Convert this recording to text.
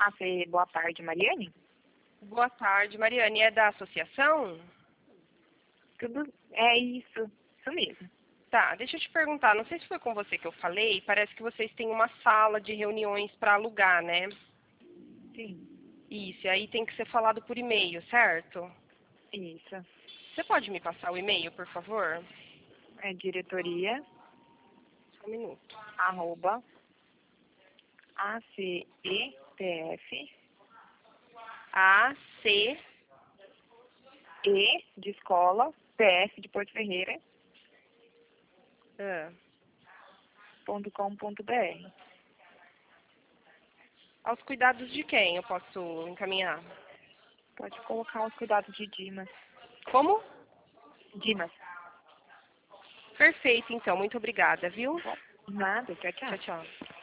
Boa tarde, Mariane? Boa tarde, Mariane. É da associação? Tudo... É isso mesmo. Tá, deixa eu te perguntar. Não sei se foi com você que eu falei. Parece que vocês têm uma sala de reuniões para alugar, né? Sim, Isso, e aí tem que ser falado por e-mail, certo? isso. Você pode me passar o e-mail, por favor? É diretoria, Só um minuto. arroba, ACETF, A, C, E de escola, PF de Porto Ferreira, ah, .com.br. aos cuidados de quem eu posso encaminhar? Pode colocar os cuidados de Dimas. Como? Dimas. Perfeito, então. Muito obrigada, viu? Nada, tchau, tchau. Tchau, tchau.